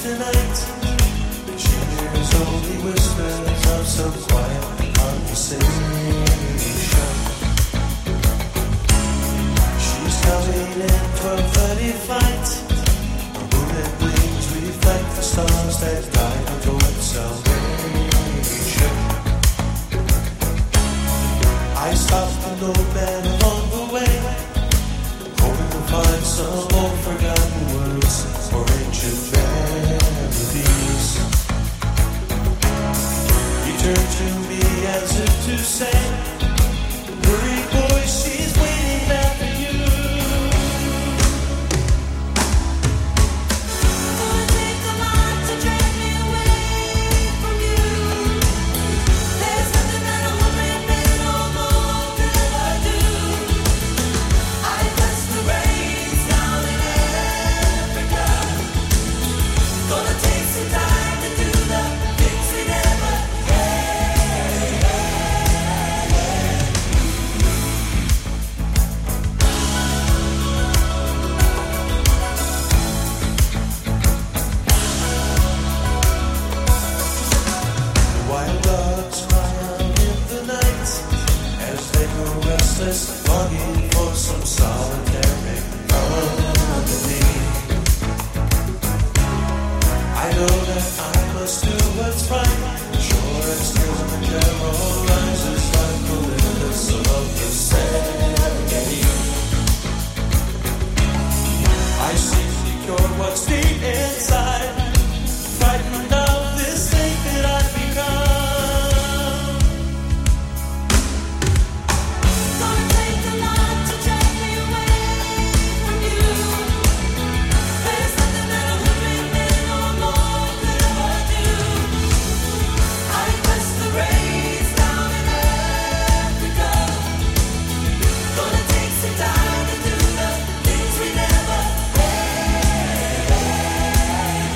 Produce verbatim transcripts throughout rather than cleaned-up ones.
tonight. She hears only whispers of some quiet conversation. She's coming in from funny flight. Her moonlit wings reflect the stars that guide her towards salvation. I stopped an old man along the way, hoping to find some old forgotten words or ancient melodies. He turned to me as if to say, hurry boy, she's waiting after you. Gonna take a lot to drag me away from you. There's nothing that a hundred men or more could ever do. I bless the rains down in Africa. Gonna take some time to do the things we never Wild dogs cry out in the night as they grow restless, longing for some solitary company. I know that I must do what's right. Sure as Kilimanjaro rises like Olympus above the Serengeti. I seek to cure what's deep inside, frightened of this thing that I've become. Gonna take a lot to drag me away from you. There's nothing that a hundred men or more could ever do. I bless the rains down in Africa. Gonna take some time to do the things we never had.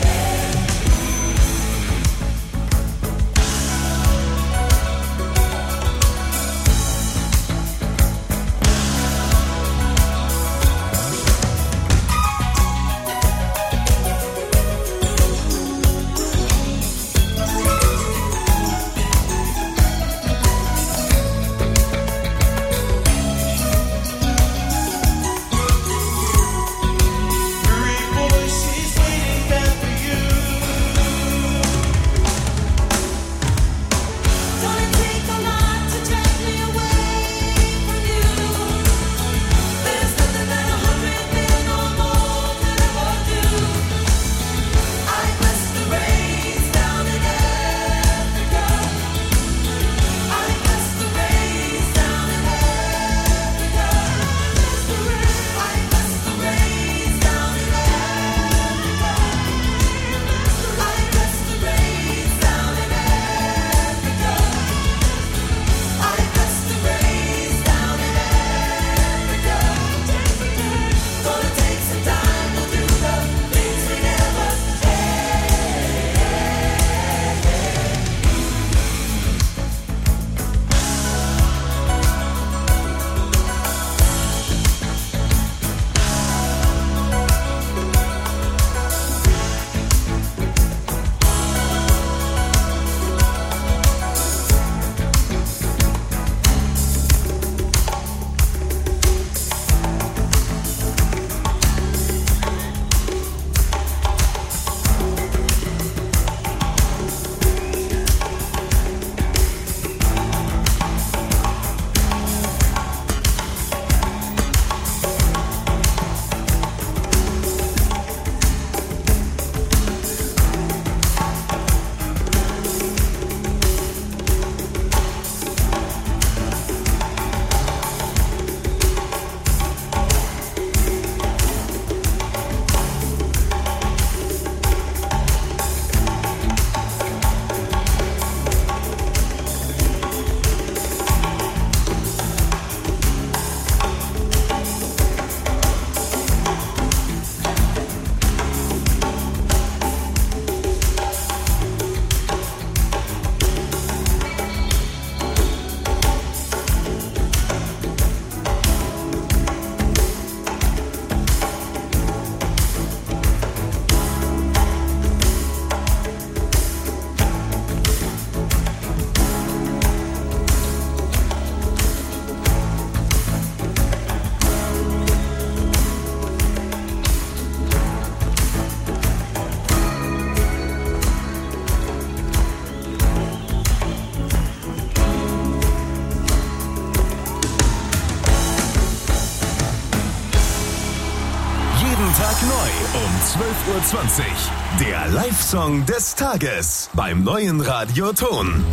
zwölf Uhr zwanzig. Der Live-Song des Tages beim neuen Radio Ton.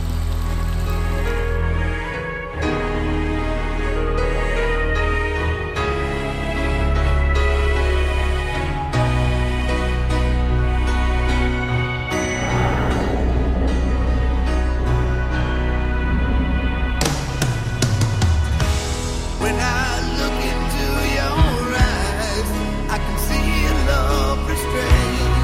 When I look into your eyes, I can see a love restrained.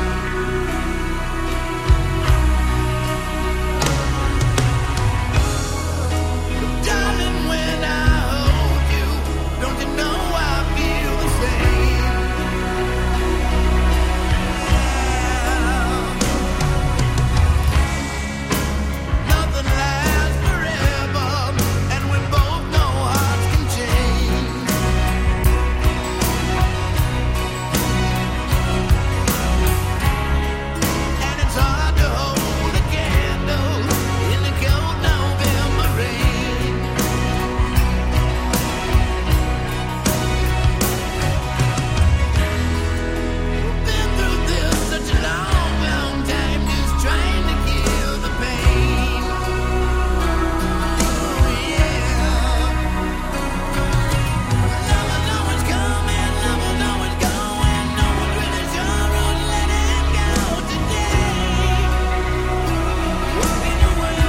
Darling, when I hold you, don't you know I feel the same? Nothing lasts forever, and we both know hearts can change. And it's hard to hold a candle in the cold November rain. Been through this such a long, long time, just trying to kill the pain. Oh yeah. Love will know it's coming, love will know it's going. No one's really sure who's letting go today. Walking away.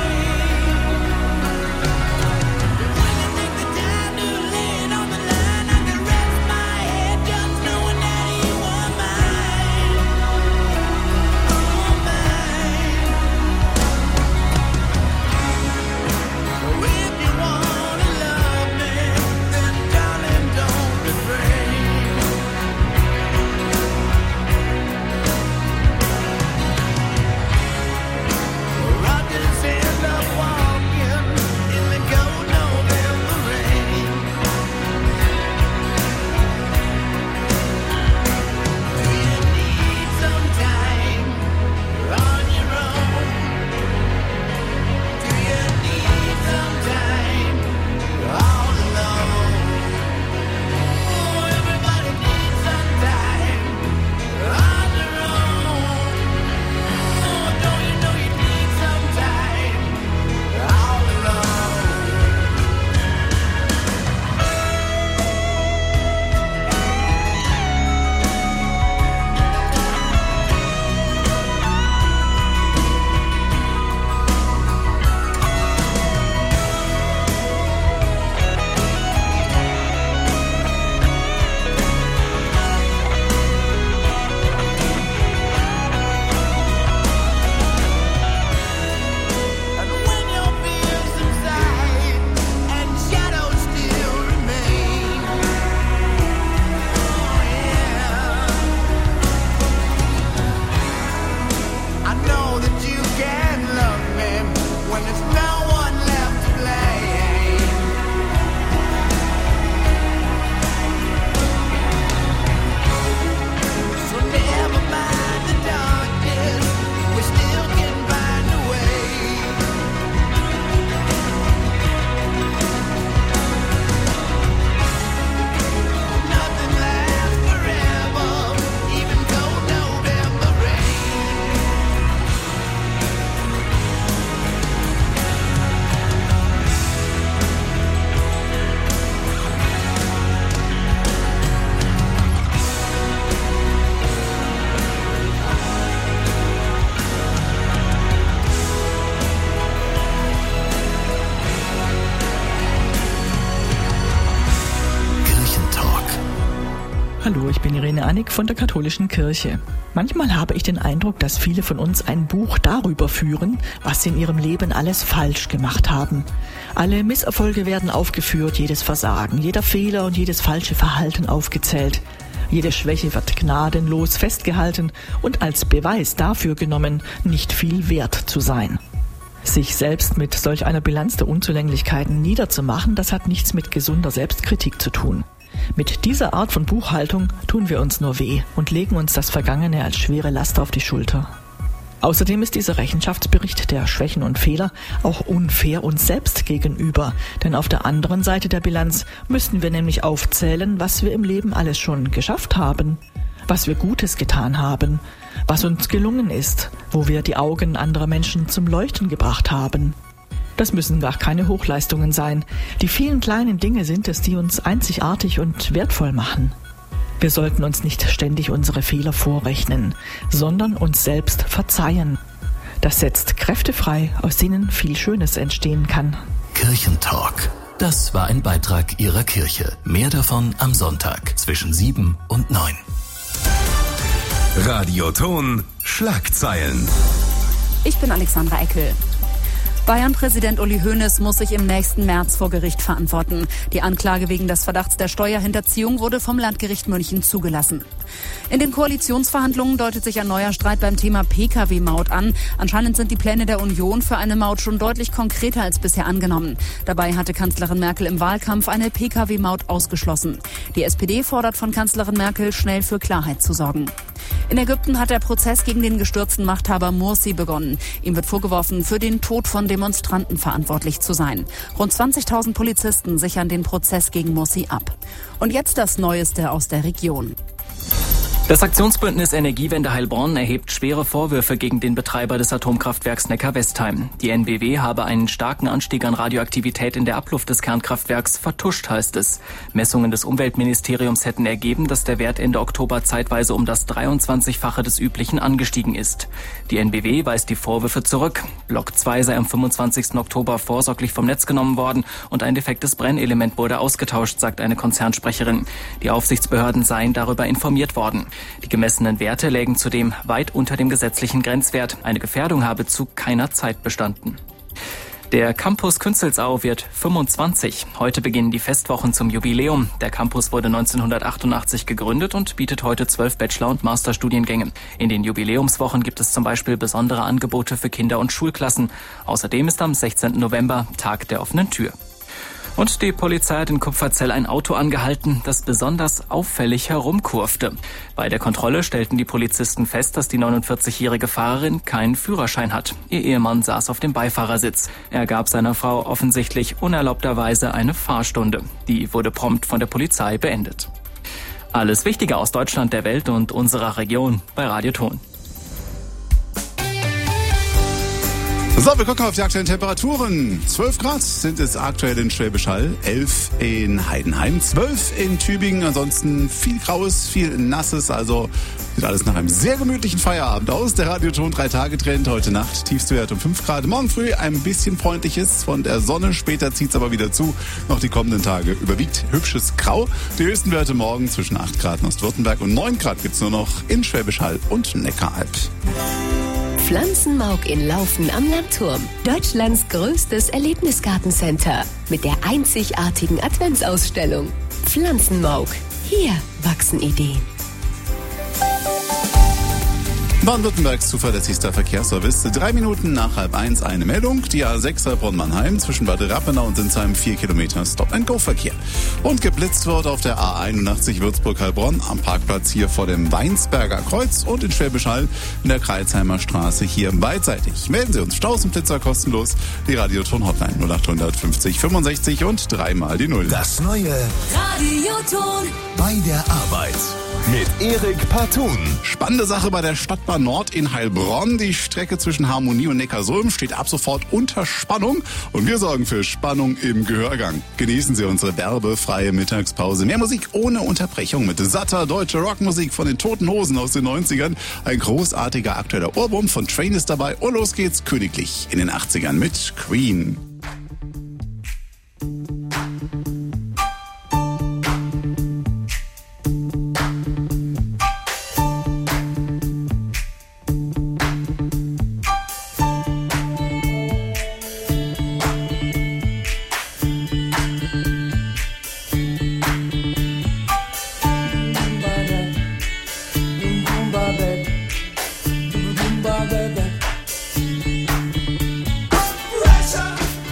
When you take the time to lay it on the line, I can rest my head just knowing that you are mine. Oh, mine. So if you wanna love me, then darling, don't refrain. Roger the sand up walking in the cold November rain. Do you need some time on your own? Do you need some time all alone? Oh, everybody needs some time on their own. Oh, don't you know you need some time all alone? And when your fears subside and shadows still remain, oh yeah, I know that you can love me when there's no one left to blame. So never mind the darkness, we still can find a way. Nothing lasts forever, even cold November rain. Kirchentalk. Hallo, ich bin Irene Annick von der Katholischen Kirche. Manchmal habe ich den Eindruck, dass viele von uns ein Buch darüber führen, was sie in ihrem Leben alles falsch gemacht haben. Alle Misserfolge werden aufgeführt, jedes Versagen, jeder Fehler und jedes falsche Verhalten aufgezählt. Jede Schwäche wird gnadenlos festgehalten und als Beweis dafür genommen, nicht viel wert zu sein. Sich selbst mit solch einer Bilanz der Unzulänglichkeiten niederzumachen, das hat nichts mit gesunder Selbstkritik zu tun. Mit dieser Art von Buchhaltung tun wir uns nur weh und legen uns das Vergangene als schwere Last auf die Schulter. Außerdem ist dieser Rechenschaftsbericht der Schwächen und Fehler auch unfair uns selbst gegenüber, denn auf der anderen Seite der Bilanz müssten wir nämlich aufzählen, was wir im Leben alles schon geschafft haben. was wir Gutes getan haben, was uns gelungen ist, wo wir die Augen anderer Menschen zum Leuchten gebracht haben. Das müssen gar keine Hochleistungen sein. Die vielen kleinen Dinge sind es, die uns einzigartig und wertvoll machen. Wir sollten uns nicht ständig unsere Fehler vorrechnen, sondern uns selbst verzeihen. Das setzt Kräfte frei, aus denen viel Schönes entstehen kann. Kirchentalk. Das war ein Beitrag Ihrer Kirche. Mehr davon am Sonntag zwischen sieben und neun. Radioton Schlagzeilen. Ich bin Alexandra Eckel. Bayern-Präsident Uli Hoeneß muss sich im nächsten März vor Gericht verantworten. Die Anklage wegen des Verdachts der Steuerhinterziehung wurde vom Landgericht München zugelassen. In den Koalitionsverhandlungen deutet sich ein neuer Streit beim Thema P K W-Maut an. Anscheinend sind die Pläne der Union für eine Maut schon deutlich konkreter als bisher angenommen. Dabei hatte Kanzlerin Merkel im Wahlkampf eine P K W-Maut ausgeschlossen. Die S P D fordert von Kanzlerin Merkel, schnell für Klarheit zu sorgen. In Ägypten hat der Prozess gegen den gestürzten Machthaber Morsi begonnen. Ihm wird vorgeworfen, für den Tod von Demonstranten verantwortlich zu sein. Rund zwanzigtausend Polizisten sichern den Prozess gegen Morsi ab. Und jetzt das Neueste aus der Region. Das Aktionsbündnis Energiewende Heilbronn erhebt schwere Vorwürfe gegen den Betreiber des Atomkraftwerks Neckar-Westheim. Die N B W habe einen starken Anstieg an Radioaktivität in der Abluft des Kernkraftwerks vertuscht, heißt es. Messungen des Umweltministeriums hätten ergeben, dass der Wert Ende Oktober zeitweise um das dreiundzwanzigfache des üblichen angestiegen ist. Die N B W weist die Vorwürfe zurück. Block zwei sei am fünfundzwanzigsten Oktober vorsorglich vom Netz genommen worden und ein defektes Brennelement wurde ausgetauscht, sagt eine Konzernsprecherin. Die Aufsichtsbehörden seien darüber informiert worden. Die gemessenen Werte lägen zudem weit unter dem gesetzlichen Grenzwert. Eine Gefährdung habe zu keiner Zeit bestanden. Der Campus Künzelsau wird fünfundzwanzig. Heute beginnen die Festwochen zum Jubiläum. Der Campus wurde neunzehnhundertachtundachtzig gegründet und bietet heute zwölf Bachelor- und Masterstudiengänge. In den Jubiläumswochen gibt es zum Beispiel besondere Angebote für Kinder- und Schulklassen. Außerdem ist am sechzehnten November Tag der offenen Tür. Und die Polizei hat in Kupferzell ein Auto angehalten, das besonders auffällig herumkurvte. Bei der Kontrolle stellten die Polizisten fest, dass die neunundvierzigjährige Fahrerin keinen Führerschein hat. Ihr Ehemann saß auf dem Beifahrersitz. Er gab seiner Frau offensichtlich unerlaubterweise eine Fahrstunde. Die wurde prompt von der Polizei beendet. Alles Wichtige aus Deutschland, der Welt und unserer Region bei Radioton. So, wir gucken auf die aktuellen Temperaturen. zwölf Grad sind es aktuell in Schwäbisch Hall, elf in Heidenheim, zwölf in Tübingen. Ansonsten viel Graues, viel Nasses, also sieht alles nach einem sehr gemütlichen Feierabend aus. Der Radioton drei Tage Trend heute Nacht, tiefste Wert um fünf Grad. Morgen früh ein bisschen freundliches von der Sonne, später zieht es aber wieder zu. Noch die kommenden Tage überwiegt hübsches Grau. Die höchsten Werte morgen zwischen acht Grad in Ostwürttemberg und neun Grad gibt's nur noch in Schwäbisch Hall und Neckaralb. Pflanzenmauk in Laufen am Landturm. Deutschlands größtes Erlebnisgartencenter mit der einzigartigen Adventsausstellung. Pflanzenmauk. Hier wachsen Ideen. Baden-Württembergs zuverlässigster Verkehrsservice. Drei Minuten nach halb eins eine Meldung. Die A sechs Heilbronn-Mannheim zwischen Bad Rappenau und Sinsheim vier Kilometer Stop-and-Go-Verkehr. Und geblitzt wird auf der A einundachtzig Würzburg-Heilbronn am Parkplatz hier vor dem Weinsberger Kreuz und in Schwäbisch Hall in der Kreilsheimer Straße hier beidseitig. Melden Sie uns Staus und Blitzer kostenlos. Die Radioton-Hotline null acht fünfzig fünfundsechzig und dreimal die Null. Das neue Radioton. bei der Arbeit mit Erik Partun. Spannende Sache bei der Stadtbahn Nord in Heilbronn. Die Strecke zwischen Harmonie und Neckarsulm steht ab sofort unter Spannung. Und wir sorgen für Spannung im Gehörgang. Genießen Sie unsere werbefreie Mittagspause. Mehr Musik ohne Unterbrechung mit satter deutscher Rockmusik von den Toten Hosen aus den neunzigern. Ein großartiger aktueller Ohrwurm von Train ist dabei. Und los geht's königlich in den achtzigern mit Queen. Pressure.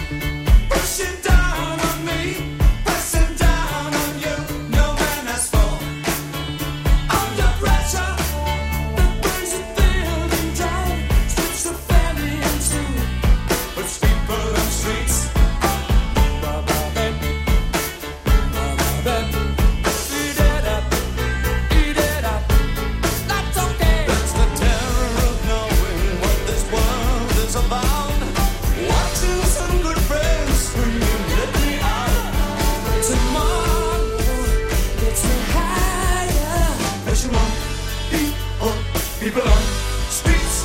people on streets.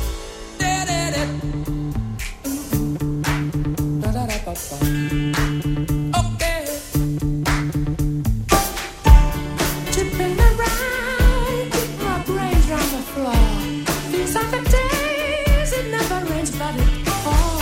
Okay. Tipping around, keep my brains round the floor. These are the days it never rains, but it falls.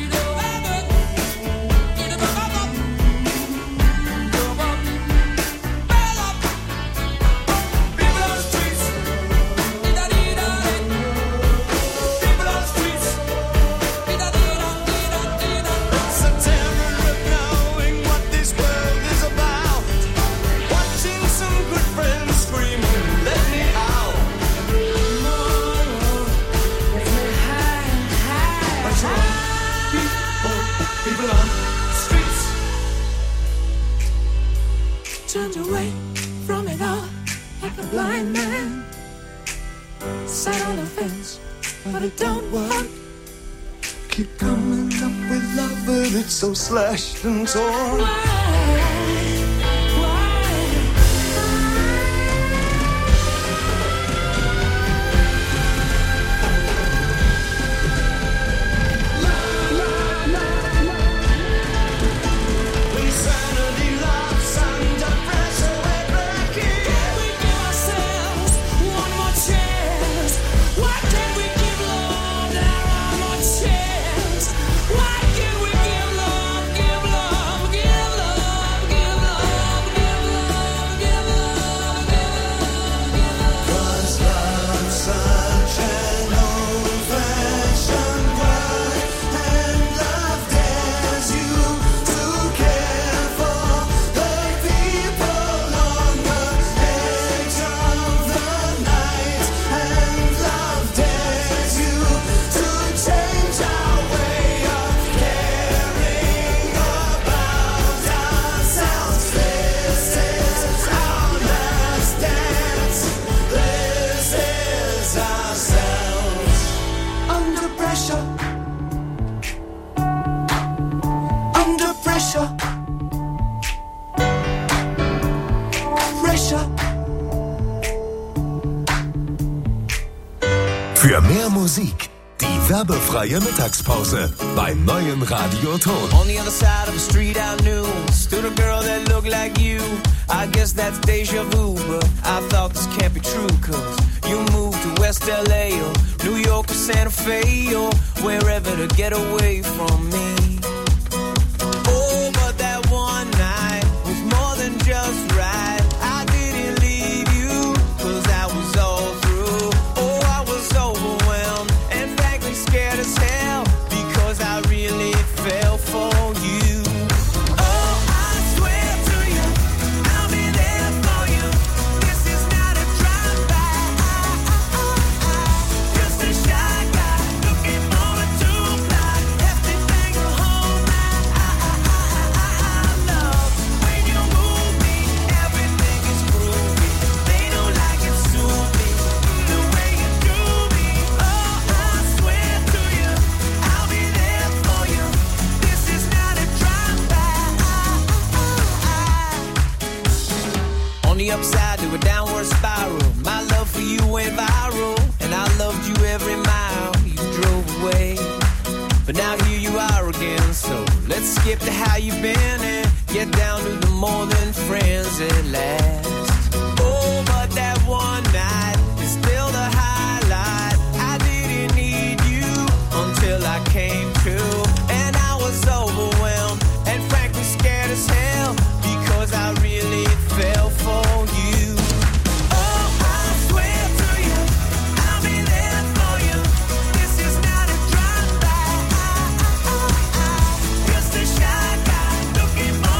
Turned away from it all like a blind man. Sat on the fence, but it don't work. Keep coming up with love, but it's so slashed and torn. Für mehr Musik, die werbefreie Mittagspause beim neuen Radioton. On the other side of the street I knew stood a girl that looked like you. I guess that's deja vu, but I thought this can't be true, cause you moved to West L A or New York or Santa Fe or wherever to get away from me. Oh, but that one night was more than just right. I didn't leave you, cause I was all through. Oh, I was overwhelmed and frankly scared as hell, because I really fell for you. Oh, I swear to you, I'll be there for you. This is not a drive-by. Just a shy guy looking for a two-ply. Hefty thing to hold my love. When you move me, everything is groovy. They don't like it, sue me the way you do me. Oh, I swear to you, I'll be there for you. This is not a drive-by. On the upside to a downward spiral, my love for you went viral, and I loved you every mile you drove away. But now here you are again, so let's skip to how you've been and get down to the more than friends at last.